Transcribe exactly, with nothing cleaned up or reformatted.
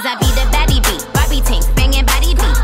Cause I be the baddie beat, Barbie tanks, banging body deep.